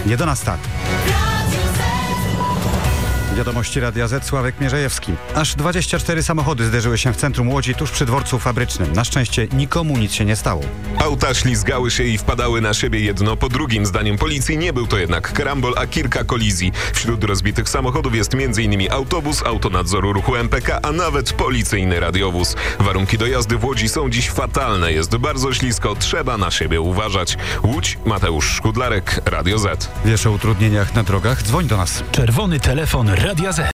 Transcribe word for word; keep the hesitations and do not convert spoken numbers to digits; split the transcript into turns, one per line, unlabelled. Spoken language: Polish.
Nie do nas start. Wiadomości Radia Z, Sławek Mierzejewski. Aż dwadzieścia cztery samochody zderzyły się w centrum Łodzi tuż przy dworcu fabrycznym. Na szczęście nikomu nic się nie stało.
Auta ślizgały się i wpadały na siebie jedno po drugim. Zdaniem policji nie był to jednak karambol, a kilka kolizji. Wśród rozbitych samochodów jest m.in. autobus, auto nadzoru ruchu M P K, a nawet policyjny radiowóz. Warunki do jazdy w Łodzi są dziś fatalne. Jest bardzo ślisko, trzeba na siebie uważać. Łódź, Mateusz Szkudlarek, Radio Z.
Wiesz o utrudnieniach na drogach? Dzwoń do nas.
Czerwony telefon Radia Z.